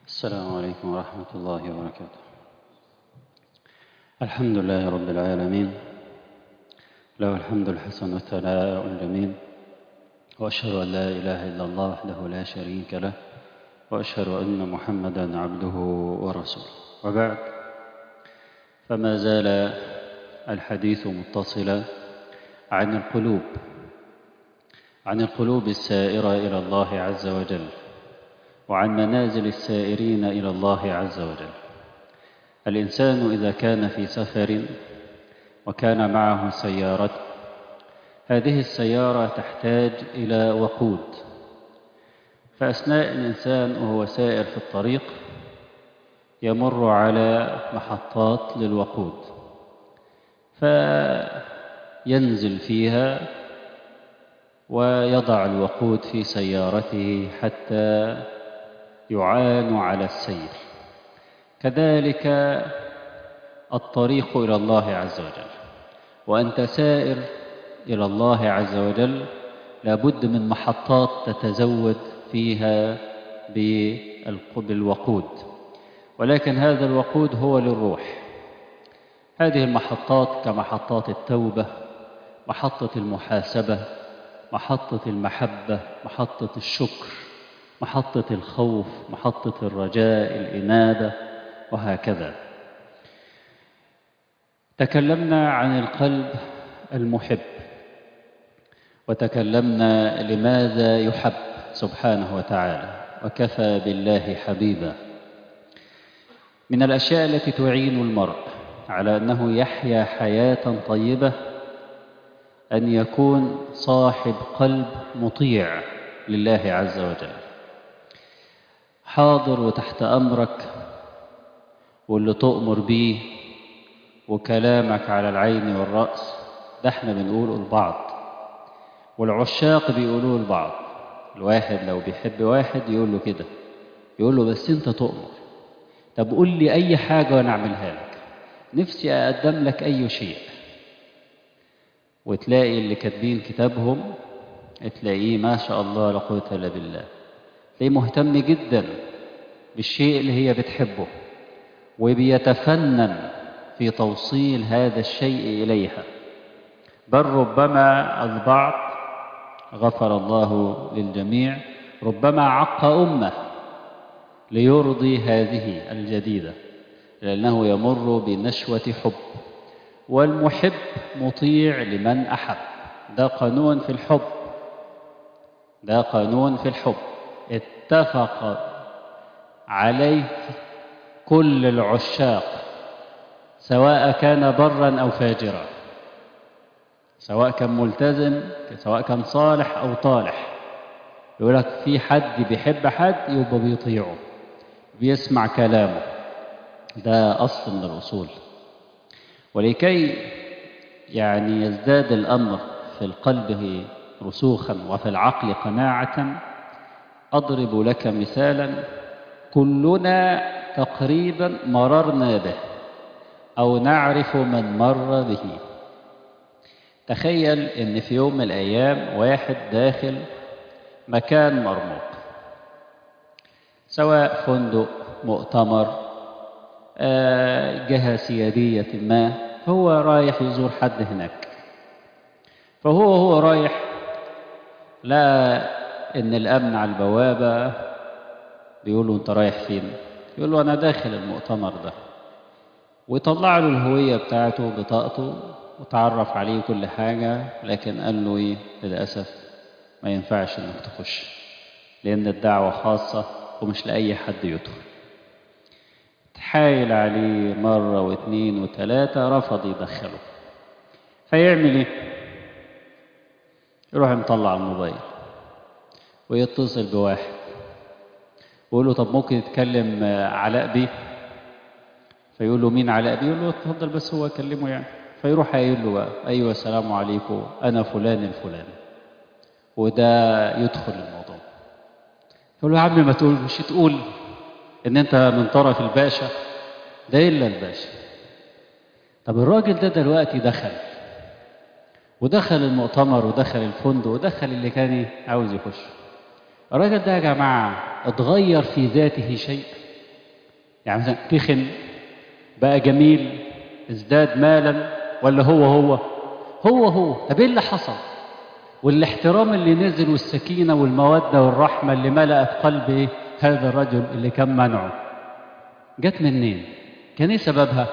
السلام عليكم ورحمة الله وبركاته. الحمد لله رب العالمين، له الحمد الحسن والثناء الجميل، وأشهد أن لا إله إلا الله وحده لا شريك له، وأشهد أن محمدا عبده ورسوله. وبعد، فما زال الحديث متصلا عن القلوب السائرة إلى الله عز وجل، وعن منازل السائرين إلى الله عز وجل. الإنسان إذا كان في سفر وكان معه سيارة، هذه السيارة تحتاج إلى وقود، فأثناء الإنسان وهو سائر في الطريق يمر على محطات للوقود، فينزل فيها ويضع الوقود في سيارته حتى يعان على السير. كذلك الطريق إلى الله عز وجل، وأنت سائر إلى الله عز وجل لابد من محطات تتزود فيها بالوقود، ولكن هذا الوقود هو للروح. هذه المحطات كمحطات التوبة، محطة المحاسبة، محطة المحبة، محطة الشكر، محطة الخوف، محطة الرجاء، الإنابة، وهكذا. تكلمنا عن القلب المحب، وتكلمنا لماذا يحب سبحانه وتعالى، وكفى بالله حبيبا. من الأشياء التي تعين المرء على أنه يحيا حياة طيبة أن يكون صاحب قلب مطيع لله عز وجل، حاضر وتحت أمرك، واللي تؤمر بيه وكلامك على العين والرأس. ده احنا بنقوله لبعض، والعشاق بيقولوه لبعض. الواحد لو بيحب واحد يقول له كده، يقول له بس انت تؤمر، طب قول لي أي حاجة وأنا أعملها لك، نفسي أقدم لك أي شيء. وتلاقي اللي كاتبين كتابهم تلاقيه ما شاء الله لا قوة إلا بالله، تلاقيه مهتم جدا بالشيء اللي هي بتحبه، وبيتفنن في توصيل هذا الشيء إليها. بل ربما البعض، غفر الله للجميع، ربما عق أمه ليرضي هذه الجديدة، لأنه يمر بنشوة حب، والمحب مطيع لمن أحب. ده قانون في الحب، ده قانون في الحب اتفق عليه كل العشاق، سواء كان برا أو فاجرا، سواء كان ملتزم، سواء كان صالح أو طالح. يقول لك في حد بيحب حد يبقى بيطيعه، بيسمع كلامه. ده أصل من الأصول. ولكي يزداد الأمر في القلب رسوخا وفي العقل قناعة، أضرب لك مثالا كلنا تقريبا مررنا به أو نعرف من مر به. تخيل إن في يوم من الأيام واحد داخل مكان مرموق، سواء فندق، مؤتمر، جهة سيادية ما، هو رايح يزور حد هناك. فهو رايح لقى إن الأمن على البوابة بيقول له أنت رايح فين؟ يقول له أنا داخل المؤتمر ده، ويطلع له الهوية بتاعته، بطاقته، وتعرف عليه كل حاجة. لكن قال له إيه؟ للأسف ما ينفعش إنك تخش، لأن الدعوة خاصة ومش لأي حد يدخل. تحايل عليه مرة واثنين وثلاثة، رفض يدخله. فيعمل إيه؟ يروح مطلع الموبايل ويتصل بواحد ويقول له طب ممكن يتكلم علاء بيه؟ فيقول له مين علاء بيه؟ يقول له اتفضل بس هو كلمه يعني. فيروح قايل له بقى أيوة السلام عليكم أنا فلان الفلاني، وده يدخل الموضوع. يقول له يا عم ما تقول، مش تقول إن أنت من طرف الباشا ده إلا الباشا. طب الراجل ده دلوقتي ودخل المؤتمر ودخل الفندق ودخل اللي كان عاوز يخش. الراجل ده يا جماعة اتغير في ذاته شيء؟ يعني مثلا تخن بقى جميل ازداد مالا، ولا هو؟ طب ايه اللي حصل؟ والاحترام اللي نزل والسكينة والمودة والرحمة اللي ملأت قلب إيه؟ هذا الرجل اللي كان منعه جت منين؟ كان ايه سببها؟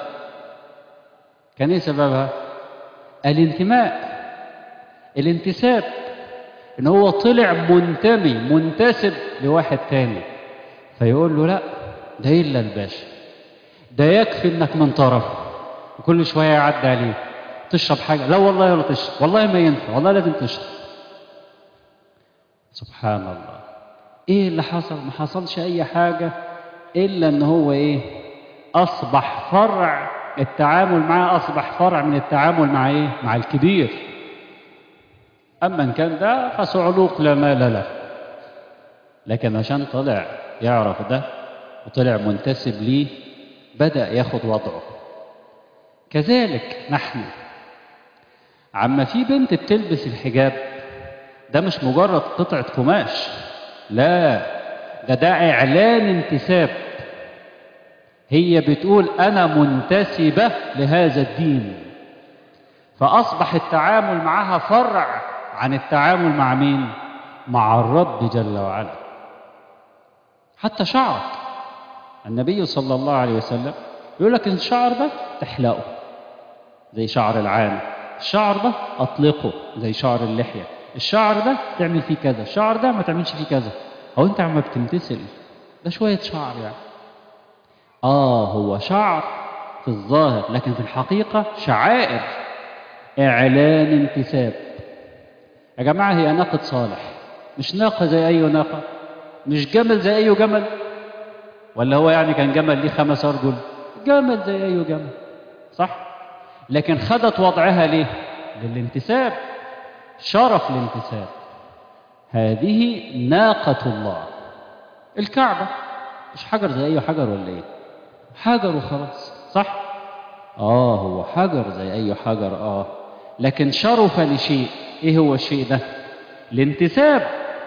الانتماء، الانتساب، ان هو طلع منتسب لواحد تاني، فيقول له لا ده الا الباشا، ده يكفي انك من طرف، وكل شويه يعدي عليه تشرب حاجه، لا والله ولا تشرب، والله ما ينفع، والله لازم تشرب. سبحان الله. ايه اللي حصل؟ ما حصلش اي حاجه الا ان هو ايه؟ اصبح فرع، التعامل معاه اصبح فرع من التعامل مع ايه؟ مع الكبير. اما ان كان ده فصعلوق لا مال له، لكن عشان طلع يعرف ده وطلع منتسب ليه بدأ ياخد وضعه. كذلك نحن، عما في بنت بتلبس الحجاب ده مش مجرد قطعة قماش، لا، ده إعلان انتساب. هي بتقول أنا منتسبة لهذا الدين، فأصبح التعامل معها فرع عن التعامل مع مين؟ مع الرب جل وعلا. حتى شعرك، النبي صلى الله عليه وسلم يقول لك الشعر ده تحلقه زي شعر العانة، الشعر ده أطلقه زي شعر اللحية، الشعر ده تعمل فيه كذا، الشعر ده ما تعملش فيه كذا. هو أنت عم بتمتثل ده شوية شعر يعني، هو شعر في الظاهر، لكن في الحقيقة شعائر، إعلان انتساب. يا جماعة هي ناقة صالح مش ناقة زي أي ناقة، مش جمل زي أي جمل، ولا هو يعني كان جمل ليه 5 أرجل؟ جمل زي أي جمل، صح؟ لكن خدت وضعها ليه؟ للانتساب، شرف الانتساب. هذه ناقة الله. الكعبة مش حجر زي أي حجر ولا إيه؟ حجر وخلاص، صح؟ هو حجر زي أي حجر، لكن شرف لشيء. إيه هو الشيء ده؟ الانتساب.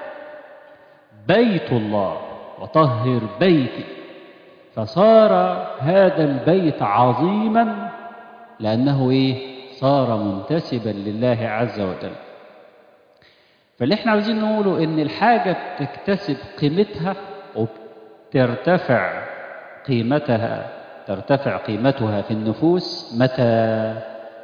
بيت الله وطهر بيتي، فصار هذا البيت عظيما لأنه إيه؟ صار منتسبا لله عز وجل. فاللي احنا عاوزين نقوله إن الحاجة بتكتسب قيمتها وبترتفع قيمتها، ترتفع قيمتها في النفوس متى؟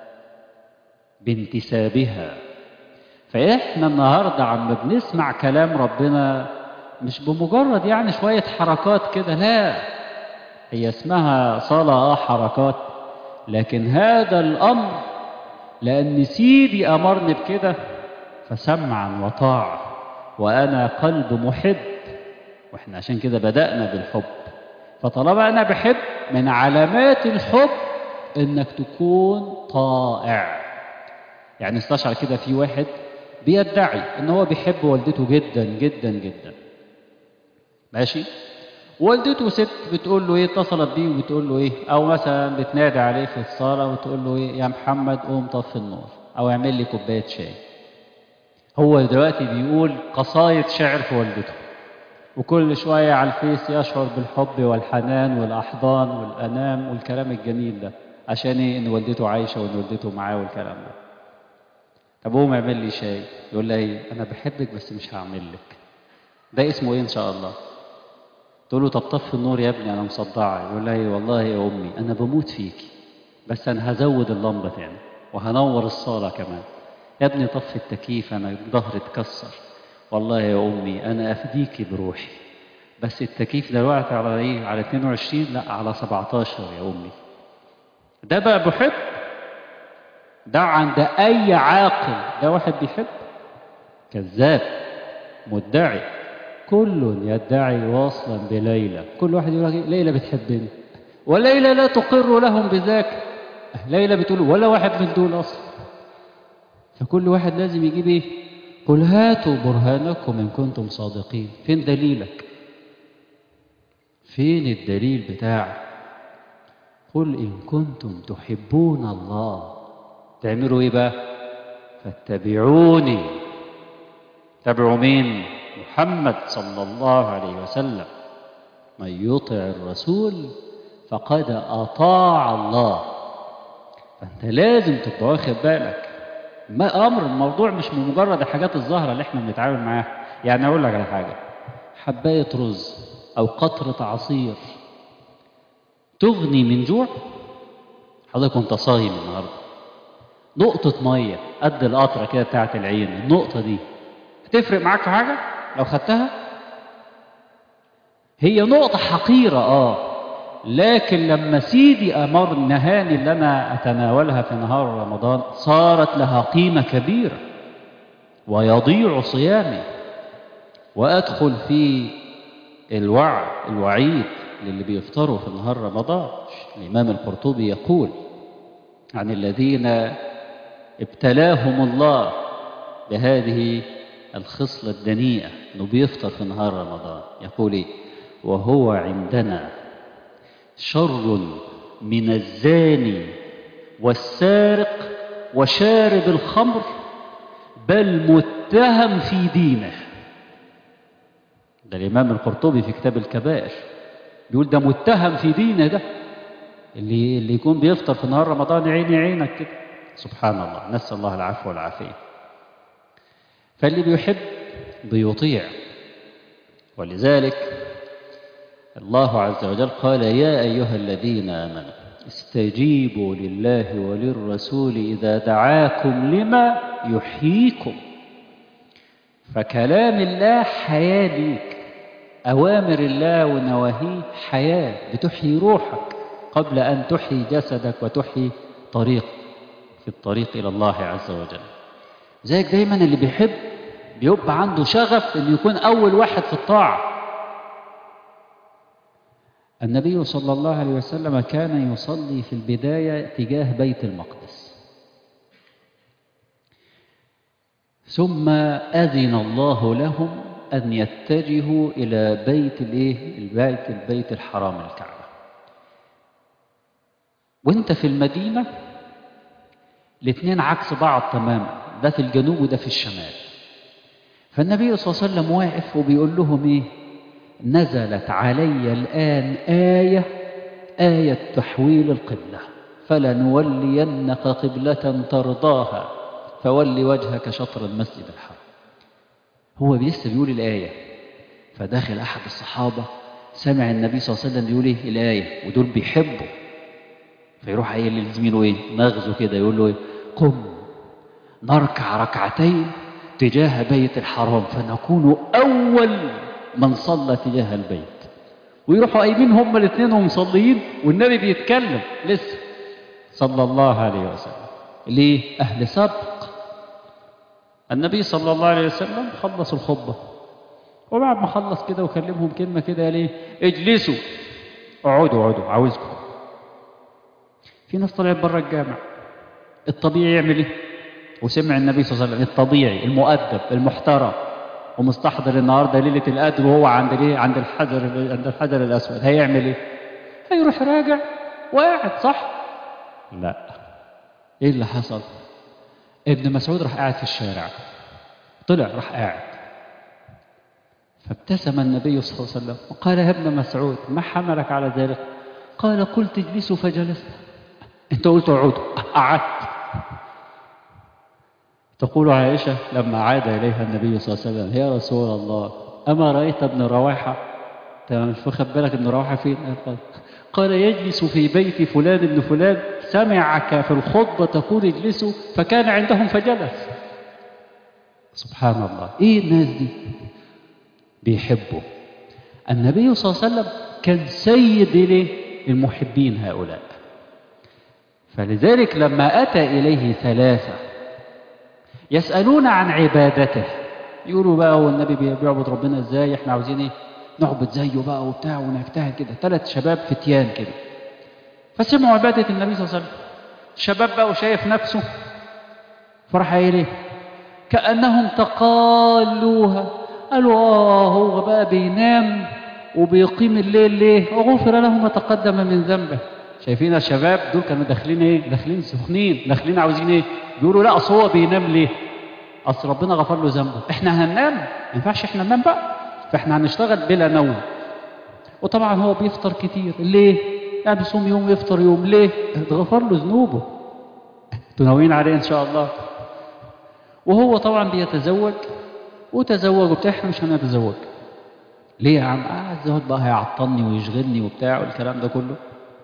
بانتسابها. فإحنا النهاردة عم بنسمع كلام ربنا مش بمجرد يعني شوية حركات كده، لا، هي اسمها صلاة حركات، لكن هذا الأمر لأن سيدي أمرني بكده فسمعا وطاعة، وأنا قلب محب، وإحنا عشان كده بدأنا بالحب. فطالما أنا بحب، من علامات الحب إنك تكون طائع. يعني استشعر كده في واحد بيدعي إن هو بيحب والدته جدا جدا جدا، ماشي؟ والدته ست بتقول له ايه، اتصلت بيه وبتقول له ايه، او مثلا بتنادي عليه في الصاله وتقول له ايه، يا محمد قوم طفي النور او اعمل لي كوبايه شاي. هو دلوقتي بيقول قصايد شعر في والدته، وكل شويه على الفيس يشعر بالحب والحنان والاحضان والانام والكلام الجميل ده، عشان ايه؟ ان والدته عايشه وان والدته معاه والكلام ده. طب قوم اعمل لي شاي، يقول لها ايه، انا بحبك بس مش هعمل لك. ده اسمه ايه ان شاء الله؟ تقول له طب طفي النور يا ابني انا مصدعه، يقول لها والله يا امي انا بموت فيكي، بس انا هزود اللمبه تاني وهنور الصاله كمان. يا ابني طفي التكييف انا ظهري اتكسر، والله يا امي انا افديكي بروحي، بس التكييف دلوقتي على ايه؟ على 22، لا على 17 يا امي. ده بقى بحب؟ ده عند اي عاقل ده واحد بيحب؟ كذاب مدعي. كل يدعي واصلا بليلى، كل واحد يقول لك ليلى بتحبني، وليلى لا تقر لهم بذاك. ليلى بتقول ولا واحد من دول اصلا. فكل واحد لازم يجيب ايه؟ قل هاتوا برهانكم ان كنتم صادقين. فين دليلك؟ فين الدليل بتاعك؟ قل ان كنتم تحبون الله تعملوا ايه بقى؟ فاتبعوني. تبعوا مين؟ محمد صلى الله عليه وسلم. من يطع الرسول فقد أطاع الله. فأنت لازم تبقى واخد بالك. ما الموضوع مش مجرد الحاجات الظاهرة اللي احنا بنتعامل معاها. يعني أقول لك على حاجة، حباية رز أو قطرة عصير تغني من جوع؟ حضرتك وانت صايم النهارده نقطة مية قد القطرة كده بتاعت العين، النقطة دي هتفرق معاك في حاجة لو خدتها؟ هي نقطة حقيرة لكن لما سيدي أمر نهاني اللي أنا أتناولها في نهار رمضان صارت لها قيمة كبيرة، ويضيع صيامي وأدخل في الوعيد للي بيفطروا في نهار رمضان. الإمام القرطبي يقول عن الذين ابتلاهم الله بهذه الخصلة الدنيئة إنه بيفطر في نهار رمضان، يقول إيه؟ وهو عندنا شر من الزاني والسارق وشارب الخمر، بل متهم في دينه. ده الإمام القرطبي في كتاب الكبائر بيقول ده متهم في دينه، ده اللي يكون بيفطر في نهار رمضان عيني عينك كده. سبحان الله، نسأل الله العفو والعافية. فاللي بيحب بيطيع، ولذلك الله عز وجل قال يا أيها الذين آمنوا استجيبوا لله وللرسول إذا دعاكم لما يحييكم. فكلام الله حياة ليك، أوامر الله ونواهيه حياة بتحيي روحك قبل أن تحيي جسدك وتحيي طريق في الطريق إلى الله عز وجل. زيك دايما اللي بيحب بيبقى عنده شغف أن يكون أول واحد في الطاعة. النبي صلى الله عليه وسلم كان يصلي في البداية تجاه بيت المقدس، ثم أذن الله لهم أن يتجهوا إلى البيت الحرام الكعبة. وانت في المدينة الاثنين عكس بعض تماما، ده في الجنوب وده في الشمال. فالنبي صلى الله عليه وسلم واقف وبيقول لهم ايه؟ نزلت علي الآن آية تحويل القبلة، فلنولينك قبلة ترضاها فول وجهك شطر المسجد الحرام. هو لسه بيقول الآية، فداخل أحد الصحابة سمع النبي صلى الله عليه وسلم بيقول ايه الآية، ودول بيحبوا، فيروح قايل لزميله ايه نغزه كده، يقول له ايه؟ قم نركع ركعتين تجاه بيت الحرام فنكون أول من صلى تجاه البيت. ويروحوا قايمين هما الاثنين ومصليين والنبي بيتكلم لسه صلى الله عليه وسلم. ليه؟ أهل سبق. النبي صلى الله عليه وسلم خلص الخطبة، وبعد ما خلص كده وكلمهم كلمة كده ليه؟ اجلسوا، اقعدوا عاوزكم. في ناس طلعت بره الجامع، الطبيعي يعمل ايه؟ وسمع النبي صلى الله عليه وسلم الطبيعي المؤدب المحترم ومستحضر النهارده ليله القدر وهو عند ايه؟ عند الحجر الاسود، هيعمل ايه؟ هيروح راجع وقاعد، صح؟ لا. ايه اللي حصل؟ ابن مسعود راح قاعد في الشارع، طلع راح قاعد، فابتسم النبي صلى الله عليه وسلم وقال يا ابن مسعود ما حملك على ذلك؟ قال قلت اجلسوا فجلسنا. انت قلت اقعدوا، قعدت. تقول عائشة لما عاد إليها النبي صلى الله عليه وسلم يا رسول الله أما رأيت ابن رواحة؟ أنت مش واخد بالك ابن رواحة فين؟ قال يجلس في بيت فلان ابن فلان، سمعك في الخطبة تقول اجلسوا فكان عندهم فجلس. سبحان الله، إيه الناس دي؟ بيحبوا النبي صلى الله عليه وسلم، كان سيد المحبين هؤلاء. فلذلك لما أتى إليه ثلاثة يسألون عن عبادته، يقولوا بقى هو النبي بيعبد ربنا ازاي؟ احنا عاوزين ايه؟ نعبد زيه بقى وبتاع ونجتهد كده. 3 شباب فتيان كده فسمعوا عبادة النبي صلى الله عليه وسلم. الشباب بقى وشايف نفسه فرح قايل ايه؟ كأنهم تقالوها، قالوا هو بقى بينام وبيقيم الليل ليه؟ وغفر له ما تقدم من ذنبه. شايفين الشباب دول كانوا داخلين ايه؟ داخلين سخنين، داخلين عاوزين ايه؟ بيقولوا لا اصل هو بينام ليه؟ اصل ربنا غفر له ذنبه، احنا هننام؟ ما ينفعش احنا ننام بقى، فاحنا هنشتغل بلا نوم. وطبعا هو بيفطر كتير ليه؟ يعني بيصوم يوم ويفطر يوم، ليه؟ اتغفر له ذنوبه. انتوا ناويين عليه ان شاء الله. وهو طبعا بيتزوج وتزوج وبتاع، احنا مش هنتزوج. ليه يا عم؟ الزواج بقى هيعطلني ويشغلني وبتاع والكلام ده كله.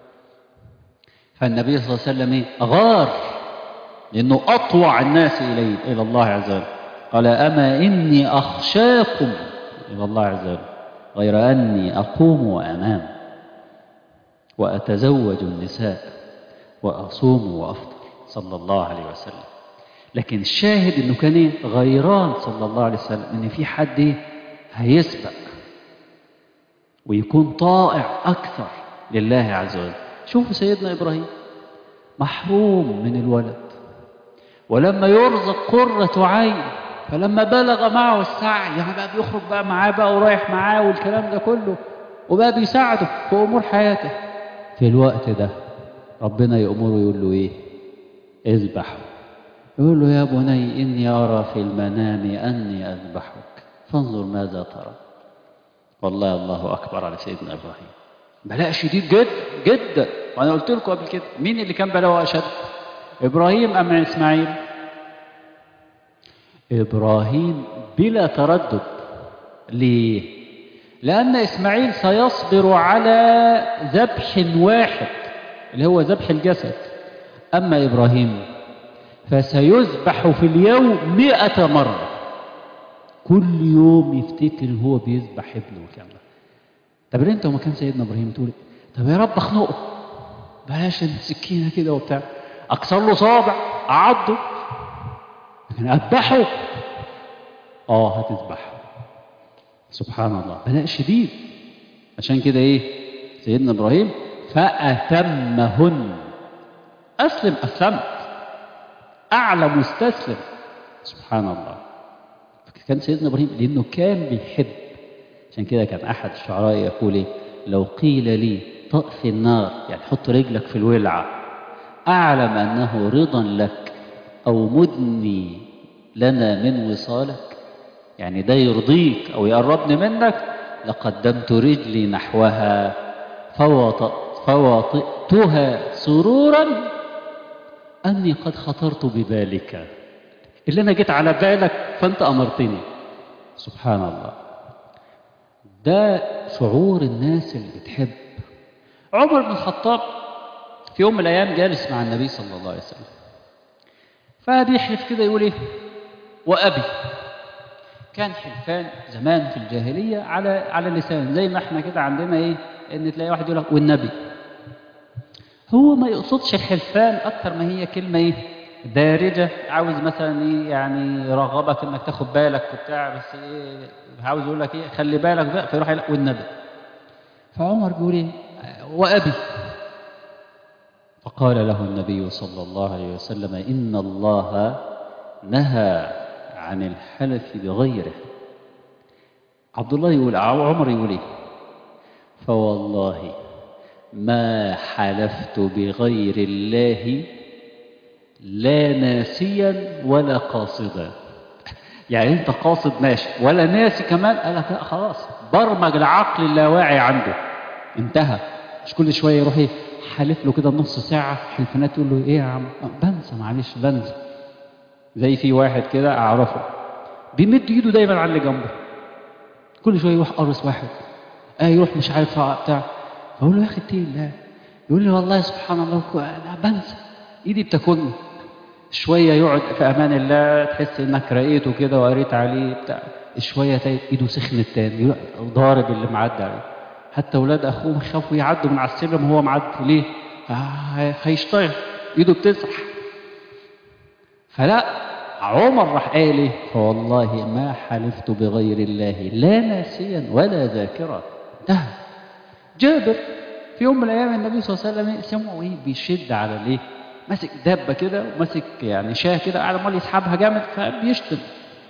فالنبي صلى الله عليه وسلم غار، لأنه أطوع الناس إلى الله عز وجل. قال أما إني أخشاكم إلى الله عز وجل غير أني أقوم وأنام وأتزوج النساء وأصوم وأفطر صلى الله عليه وسلم. لكن الشاهد إنه كان غيران صلى الله عليه وسلم إن في حد هيسبق ويكون طائع أكثر لله عز وجل. شوفوا سيدنا إبراهيم محروم من الولد، ولما يرزق قرة عين، فلما بلغ معه السعي يعني بقى بيخرج بقى معاه بقى ورايح معاه والكلام ده كله، وبقى بيساعده في أمور حياته. في الوقت ده ربنا يأمره يقول له إيه؟ اذبحه. يقول له يا بني إني أرى في المنام أني أذبحك فانظر ماذا ترى. والله الله أكبر على سيدنا إبراهيم، بلاء شديد جدا جدا. وأنا قلت لكم قبل كده مين اللي كان بلاءه أشد؟ إبراهيم أم إسماعيل؟ إبراهيم بلا تردد. ليه؟ لأن إسماعيل سيصبر على ذبح واحد اللي هو ذبح الجسد، أما إبراهيم فسيذبح في اليوم 100 مرة. كل يوم يفتكر هو بيذبح ابنه والكلام ده. طب انت وما كان سيدنا إبراهيم تقول طب يا رب اخنقه، بلاش السكينة كده وبتاع، أكسر له صابع أعضه، لكن أذبحه هتذبحه. سبحان الله، بلاء شديد. عشان كده سيدنا إبراهيم فأتمهن. أسلمت، أعلى مستسلم. سبحان الله. كان سيدنا إبراهيم لأنه كان بيحب. عشان كده كان أحد الشعراء يقول لو قيل لي طأ في النار، يعني حط رجلك في الولعة، أعلم أنه رضا لك أو مدني لنا من وصالك، يعني ده يرضيك أو يقربني منك، لقدمت رجلي نحوها فوطئتها سرورا أني قد خطرت ببالك. اللي أنا جيت على بالك فأنت أمرتني. سبحان الله. ده شعور الناس اللي بتحب. عمر بن الخطاب في يوم من الأيام جالس مع النبي صلى الله عليه وسلم، فبيحلف كده يقول وأبي. كان حلفان زمان في الجاهلية على اللسان، زي ما احنا كده عندنا ان تلاقي واحد يقول لك والنبي. هو ما يقصدش الحلفان اكتر ما هي كلمة دارجة، عاوز مثلا يعني يرغبك انك تاخد بالك وبتاع، بس عاوز يقول لك خلي بالك بقى، فيروح يقول والنبي. فعمر بيقول وأبي. فقال له النبي صلى الله عليه وسلم إن الله نهى عن الحلف بغيره. عبد الله يقول عمر يقول فوالله ما حلفت بغير الله لا ناسيا ولا قاصدا. يعني انت قاصد ماشي، ولا ناسي كمان؟ قال لك لا خلاص، برمج العقل اللاواعي عنده، انتهى. مش كل شويه يروح حالف له كده نص ساعه حلفانات، يقول له ايه يا عم بنسى، معلش بنسى. زي في واحد كده اعرفه بيمد ايده دايما على اللي جنبه، كل شويه يروح قرص واحد، يروح مش عارف بتاع، فاقول له يا اخي اتقي الله. يقول لي والله سبحان الله انا بنسى، ايدي بتاكلني. شويه يقعد في امان الله، تحس انك رأيته كده وقريت عليه بتاع، شويه تلاقي ايده سخنت تاني، ضارب اللي معدي عليه. حتى اولاد اخوه خافوا يعدوا من على السلم وهو معدي، ليه؟ هيشتغل، ايده بتسرح. فلا، عمر راح قال فوالله ما حلفت بغير الله لا ناسيا ولا ذاكرا. انتهى. جابر في يوم من الايام النبي صلى الله عليه وسلم سمعوا بيشد على ماسك دابه كده وماسك يعني شاه كده، قاعد عمال يسحبها جامد، فبيشتم.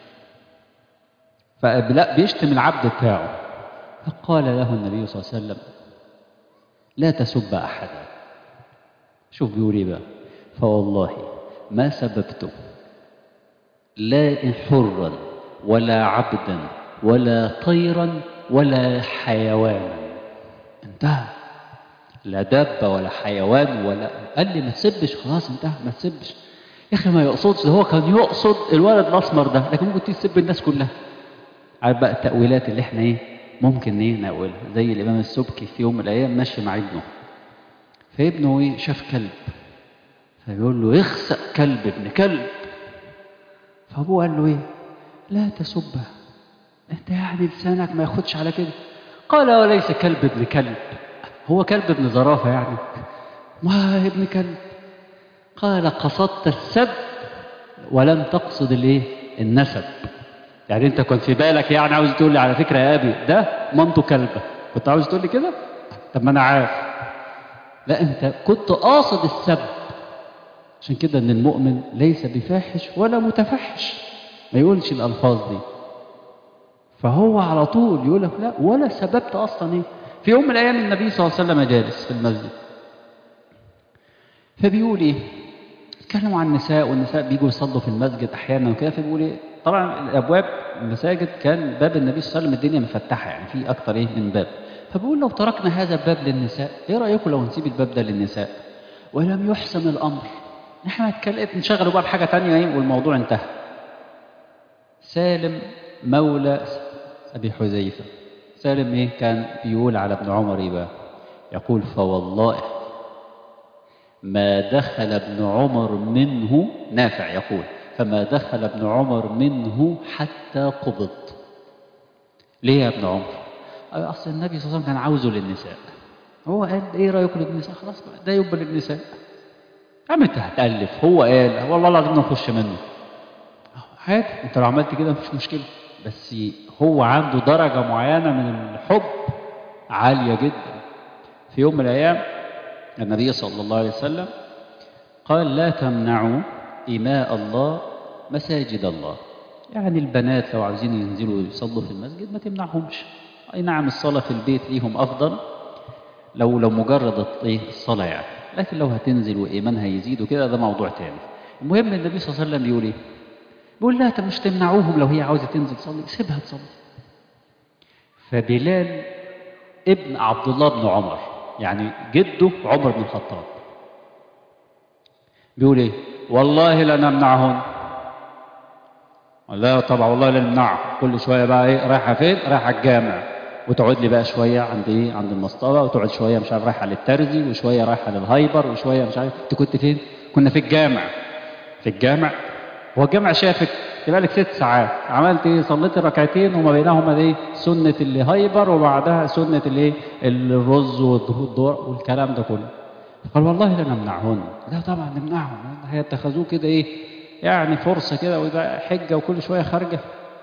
فلا بيشتم العبد بتاعه. فقال له النبي صلى الله عليه وسلم لا تسب احدا. شوف بيقول بقى فوالله ما سببت لا حرا ولا عبدا ولا طيرا ولا حيوانا. انتهى. لا دابة ولا حيوان ولا. قال لي ما تسبش، خلاص انتهى، ما تسبش. يا أخي ما يقصدش، هو كان يقصد الولد الأسمر ده، لكن ممكن تسب الناس كلها. عارف بقى التأويلات اللي احنا ممكن نقولها، زي الإمام السبكي في يوم من الأيام ماشي مع ابنه، فابنه شاف كلب، فيقول له اخسأ كلب ابن كلب. فأبوه قال له لا تسبه، انت يعني لسانك ما ياخدش على كده. قال وليس كلب ابن كلب، هو كلب ابن زرافة يعني، ما ابن كلب. قال قصدت السب ولم تقصد النسب. يعني انت كنت في بالك يعني عاوز تقول لي على فكرة يا ابي ده مامته كلبة، كنت عاوز تقول لي كده؟ طب ما انا عارف. لا، انت كنت قاصد السب. عشان كده ان المؤمن ليس بفاحش ولا متفحش، ما يقولش الالفاظ دي. فهو على طول يقول لك لا، ولا سببت اصلا في يوم من الايام النبي صلى الله عليه وسلم جالس في المسجد، فبيقول اتكلموا عن النساء، والنساء بيجوا يصلوا في المسجد احيانا وكده، فبيقول طبعا الابواب المساجد كان باب النبي صلى الله عليه وسلم الدنيا مفتحه، يعني في اكتر من باب. فبيقول لو تركنا هذا الباب للنساء، ايه رايكم لو نسيب الباب ده للنساء؟ ولم يحسن الامر، احنا نشغلوا بقى بحاجه ثانيه والموضوع انتهى. سالم مولى ابي حذيفه، سالم كان بيقول على ابن عمر بقى، يقول فوالله ما دخل ابن عمر منه، نافع يقول فما دخل ابن عمر منه حتى قبض. ليه يا ابن عمر؟ اصل النبي صلى الله عليه وسلم كان عاوزه للنساء، هو قال ايه رايكم للنساء؟ خلاص بقى ده يبقى للنساء. عم انت هتالف، هو قال والله العظيم نخش منه عادي، انت لو عملت كده مفيش مشكله، بس هو عنده درجه معينه من الحب عاليه جدا. في يوم من الايام النبي صلى الله عليه وسلم قال لا تمنعوا إماء الله مساجد الله، يعني البنات لو عاوزين ينزلوا يصلوا في المسجد ما تمنعهمش. أي نعم الصلاة في البيت ليهم أفضل لو مجرد الصلاة يعني، لكن لو هتنزل وإيمانها يزيد وكده ده موضوع تاني. المهم النبي صلى الله عليه وسلم بيقول بيقول لا مش تمنعوهم، لو هي عاوزة تنزل تصلي سيبها تصلي. فبلال ابن عبد الله بن عمر، يعني جده عمر بن الخطاب، بيقول والله لا نمنعهن. لا طبعا والله لا نمنعه. كل شويه بقى رايحه فين؟ رايحه الجامع، وتقعد لي بقى شويه عند عند المصطبه، وتقعد شويه مش عارف رايحه للترزي، وشويه رايحه للهايبر، وشويه مش عارف. انت كنت فين؟ كنا في الجامع. في الجامع؟ هو الجامع شافك تبقى لك 6 ساعات عملت صليت الركعتين وما بينهما سنه الهايبر وبعدها سنه الرز والدور والكلام ده كله. قال والله لا نمنعهن. لا طبعا نمنعهم، هيتخذوه كده يعني فرصة كده، ويبقى حجة وكل شوية خارجة.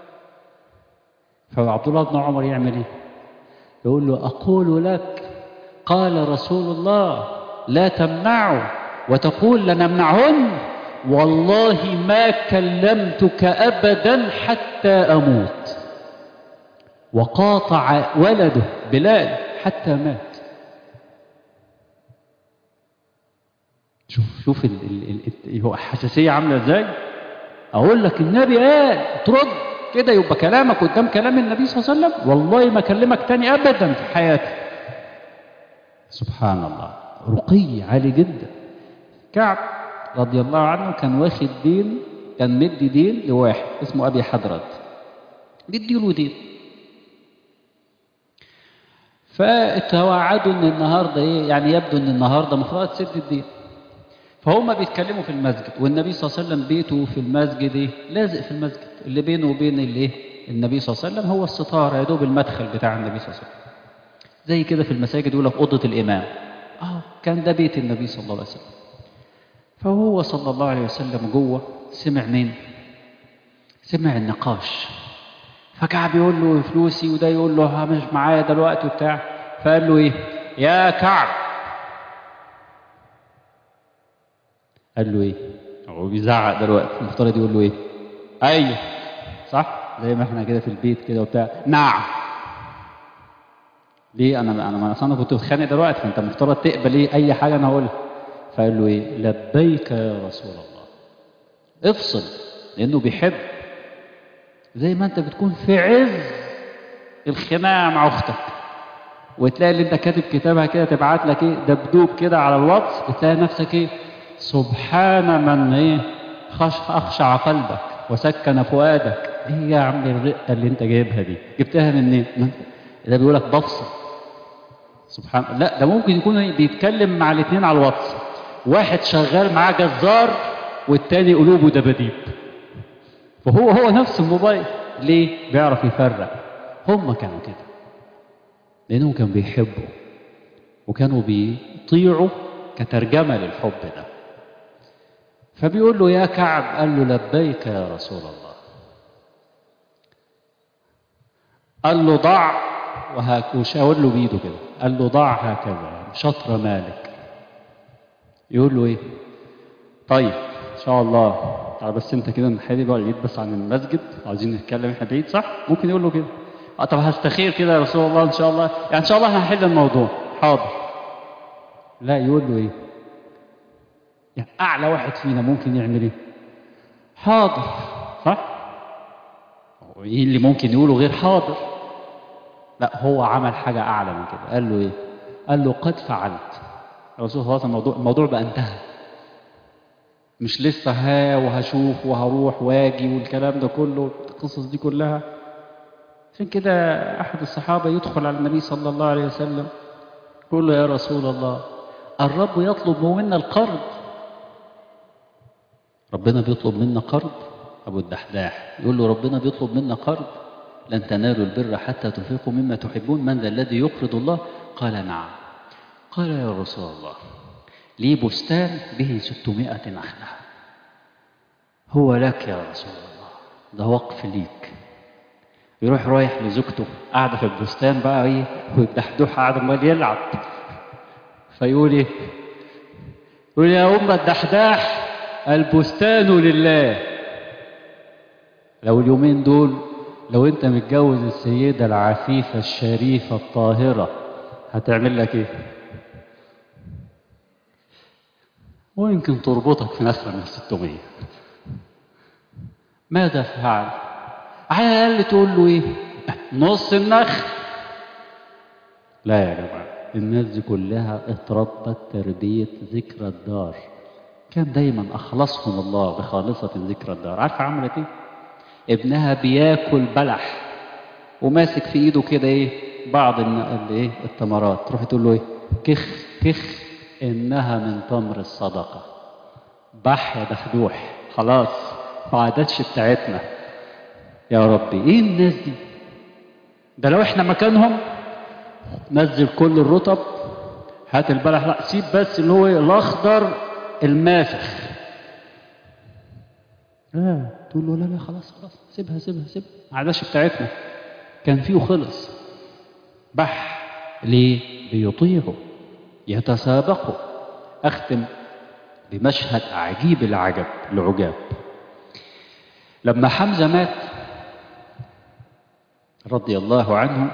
فعبد الله بن عمر يعمل يقول له أقول لك قال رسول الله لا تمنعوا وتقول لنمنعهن، والله ما كلمتك أبدا حتى أموت. وقاطع ولده بلال حتى مات. شوف هو حساسية عاملة ازاي. اقول لك النبي قال ترد كده يبقى كلامك قدام كلام النبي صلى الله عليه وسلم، والله ما اكلمك تاني ابدا في حياتي. سبحان الله، رقي عالي جدا. كعب رضي الله عنه كان واخد دين، كان مدي دين لواحد اسمه ابي حضرد، بيدي له دين، فتوعدوا ان النهارده يعني يبدو ان النهارده المفروض تسد الدين. فهم بيتكلموا في المسجد، والنبي صلى الله عليه وسلم بيته في المسجد لازق في المسجد، اللي بينه وبين النبي صلى الله عليه وسلم هو الستار، يا دوب المدخل بتاع النبي صلى الله عليه وسلم. زي كده في المساجد يقول لك اوضه الامام، كان ده بيت النبي صلى الله عليه وسلم. فهو صلى الله عليه وسلم جوه سمع مين؟ سمع النقاش. فكعب يقول له فلوسي، وده يقول له مش معايا دلوقتي وبتاع. فقال له يا كعب. قال له هو بيزعق دلوقتي، المفترض يقول له ايوه صح، زي ما احنا كده في البيت كده وبتاع. نعم. ليه؟ انا اصلا كنت بتخانق دلوقتي، فانت المفترض تقبل اي حاجه انا هقولها. فقال له لبيك يا رسول الله. افصل، لانه بيحب. زي ما انت بتكون في عز الخناقه مع اختك، وتلاقي اللي انت كاتب كتابها كده تبعت لك ايه دبدوب كده على الواتس، بتلاقي نفسك ايه سبحان من ايه اخشع قلبك وسكن فؤادك. ايه يا عم الرقه اللي انت جايبها دي؟ جبتها منين؟ ده بيقول لك بفصل. سبحان، لا ده ممكن يكون بيتكلم مع الاثنين على الواتس، واحد شغال معاه جزار والتاني قلوبه دباديب، فهو نفس الموبايل. ليه؟ بيعرف يفرق. هم كانوا كده لأنهم كانوا بيحبوا وكانوا بيطيعوا كترجمة للحب ده. فبيقول له يا كعب، قال له لبيك يا رسول الله. قال له ضع، وشاور له بيده كده، قال له ضع هكذا شطر مالك. يقول له ايه؟ طيب ان شاء الله تعال بس انت كده نحل بقى العيد بس عن المسجد، عايزين نتكلم احنا بعيد، صح؟ ممكن يقول له كده. طب هستخير كده يا رسول الله ان شاء الله، يعني ان شاء الله احنا هنحل الموضوع. حاضر. لا، يقول له ايه؟ يعني اعلى واحد فينا ممكن يعمل ايه؟ حاضر، صح؟ وايه اللي ممكن يقوله غير حاضر؟ لا، هو عمل حاجه اعلى من كده. قال له ايه؟ قال له قد فعلت. الرسول خلاص الموضوع بقى انتهى، مش لسه وهشوف وهروح واجي والكلام ده كله، القصص دي كلها. عشان كده احد الصحابه يدخل على النبي صلى الله عليه وسلم يقول له يا رسول الله الرب يطلب منا القرض. ربنا بيطلب منا قرض؟ ابو الدحداح يقول له ربنا بيطلب منا قرض؟ لن تنالوا البر حتى تنفقوا مما تحبون، من ذا الذي يقرض الله؟ قال نعم. قال يا رسول الله لي بستان به 600 نخلة، هو لك يا رسول الله، ده وقف ليك. يروح رايح لزوجته قاعدة في البستان بقى ايه، والدحدوح قاعد امال يلعب. فيقول ايه؟ يقول يا أم الدحداح البستان لله. لو اليومين دول لو انت متجوز السيدة العفيفة الشريفة الطاهرة هتعمل لك ايه؟ ويمكن تربطك في نخلة من 600. ماذا فعل؟ على الأقل تقول له ايه؟ نص النخل. لا يا جماعة، الناس دي كلها اتربت تربية ذكرى الدار. كان دايما أخلصهم الله بخالصة ذكرى الدار. عارفة عملت ايه؟ ابنها بياكل بلح وماسك في ايده كده ايه بعض التمرات، تروح تقول له ايه؟ كخ كخ انها من تمر الصدقة. بح يا دحدوح، خلاص ما عادتش بتاعتنا. يا ربي ايه الناس دي؟ ده لو احنا مكانهم نزل كل الرطب، هات البلح، لا سيب بس اللي هو الاخضر الماسخ. تقول له لا خلاص سيبها ما عادش بتاعتنا، كان فيه خلص. بح ليه؟ بيطيعوا يتسابقوا. أختم بمشهد عجيب العجاب. لما حمزة مات رضي الله عنه،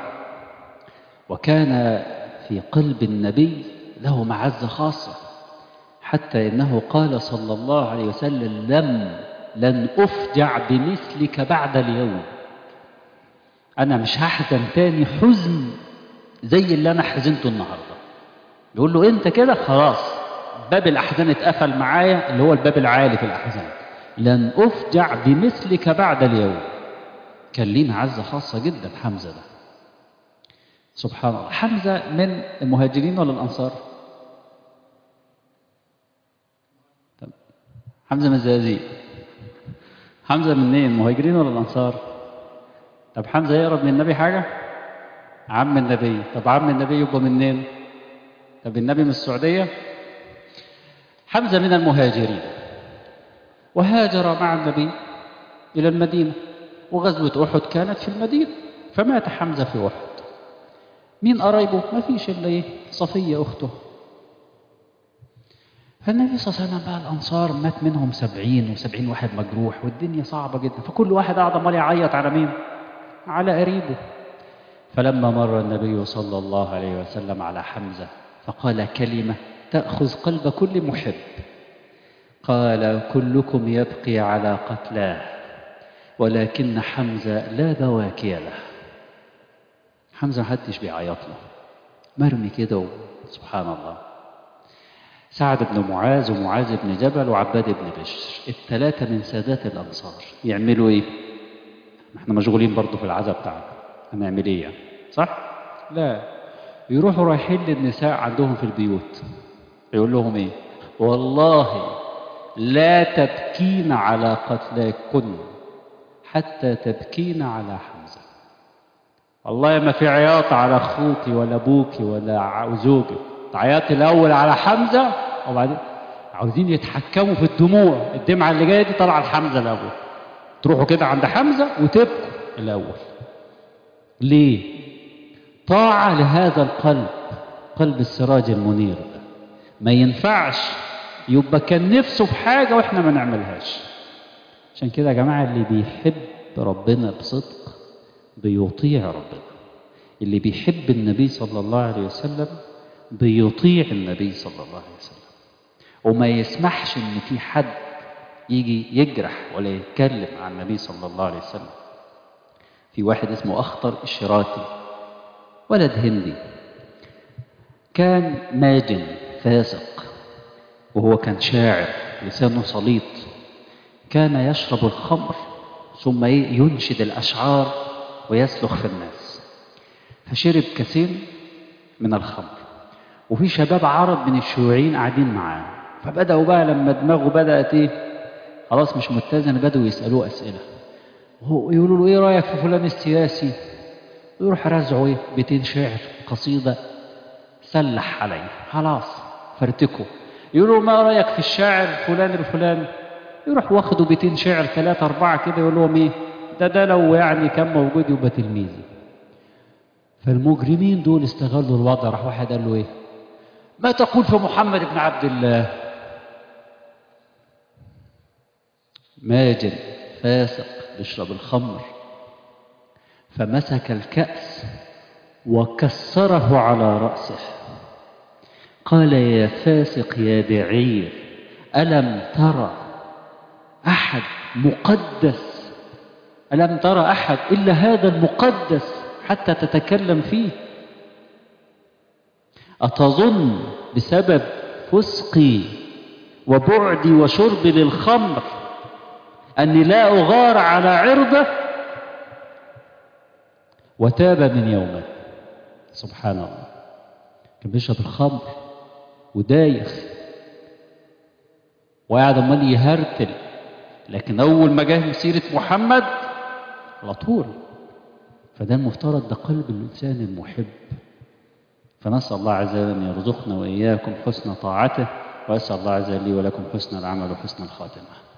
وكان في قلب النبي له معزة خاصة، حتى إنه قال صلى الله عليه وسلم لن أفجع بمثلك بعد اليوم. أنا مش هحزن تاني حزن زي اللي أنا حزنته النهاردة. يقول له أنت كده خلاص باب الأحزان اتقفل معايا، اللي هو الباب العالي في الأحزان. لن أفجع بمثلك بعد اليوم. كان ليه معزة خاصة جدا حمزة ده. سبحان الله. حمزة من المهاجرين ولا الأنصار؟ حمزة من الزقازيق. حمزة منين؟ المهاجرين ولا الأنصار؟ طب حمزة يقرب من النبي حاجة؟ عم النبي. طب عم النبي يبقى منين؟ طب النبي من السعودية؟ حمزة من المهاجرين، وهاجر مع النبي إلى المدينة، وغزوة أحد كانت في المدينة، فمات حمزة في أحد. مين قرايبه؟ ما فيش إلا إيه؟ صفية أخته. فالنبي صلى الله عليه وسلم بقى الأنصار مات منهم 70 و70 واحد مجروح، والدنيا صعبة جدا، فكل واحد قاعد عمال يعيط على مين؟ على قريبه. فلما مر النبي صلى الله عليه وسلم على حمزة فقال كلمة تأخذ قلب كل محب. قال كلكم يبقي على قتلاه ولكن حمزة لا بواكي له. حمزة محدش بيعيط له، مرمي كده سبحان الله. سعد بن معاذ ومعاذ بن جبل وعباد بن بشر، الثلاثة من سادات الأنصار، يعملوا إيه؟ احنا مشغولين برضو في العزاء بتاعنا، هنعمل إيه يعني؟ صح؟ لا، يروحوا رايحين للنساء عندهم في البيوت، يقول لهم إيه؟ والله لا تبكين على قتلاكن حتى تبكين على حمزة. والله ما في عياط على أخوك ولا أبوك ولا زوجك، تعيط الأول على حمزة وبعدين عاوزين يتحكموا في الدموع، الدمعة اللي جاية دي طالعة لحمزة الأول، تروحوا كده عند حمزة وتبكوا الأول. ليه؟ طاعة لهذا القلب، قلب السراج المنير ده. ما ينفعش يبقى كان نفسه في حاجة وإحنا ما نعملهاش. عشان كده يا جماعة اللي بيحب ربنا بصدق بيطيع ربنا، اللي بيحب النبي صلى الله عليه وسلم بيطيع النبي صلى الله عليه وسلم، وما يسمحش ان في حد يجي يجرح ولا يتكلم عن النبي صلى الله عليه وسلم. في واحد اسمه أخطر الشراتي، ولد هندي، كان ماجن فاسق، وهو كان شاعر لسانه سليط، كان يشرب الخمر ثم ينشد الأشعار ويسلخ في الناس. فشرب كثير من الخمر، وفي شباب عرب من الشيوعيين قاعدين معاه، فبدأوا بقى لما دماغه بدأت خلاص مش متزنة، بدأوا يسألوه أسئلة، يقولوا له إيه رأيك في فلان السياسي؟ يروح رزعه بيتين شعر قصيدة سلح عليه خلاص فرتكه. يقولوا ما رأيك في الشاعر فلان الفلان؟ يروح واخده بيتين شعر 3 4 كده، يقول لهم إيه ده لو يعني كان موجود يبقى تلميذي. فالمجرمين دول استغلوا الوضع، راح واحد قال له إيه؟ ما تقول في محمد بن عبد الله؟ ماجن فاسق بيشرب الخمر، فمسك الكأس وكسره على رأسه، قال يا فاسق يا بعير، ألم ترى أحد مقدس؟ ألم ترى أحد إلا هذا المقدس حتى تتكلم فيه؟ أتظن بسبب فسقي وبعدي وشربي للخمر أني لا أغار على عرضه؟ وتاب من يومه. سبحان الله، كان بيشرب الخمر ودايخ وقاعد عمال يهرتل، لكن أول ما جه سيرة محمد على طول. فده المفترض ده قلب الإنسان المحب. فنسأل الله عز وجل أن يرزقنا وإياكم حسن طاعته، وأسأل الله عز وجل لي ولكم حسن العمل وحسن الخاتمة.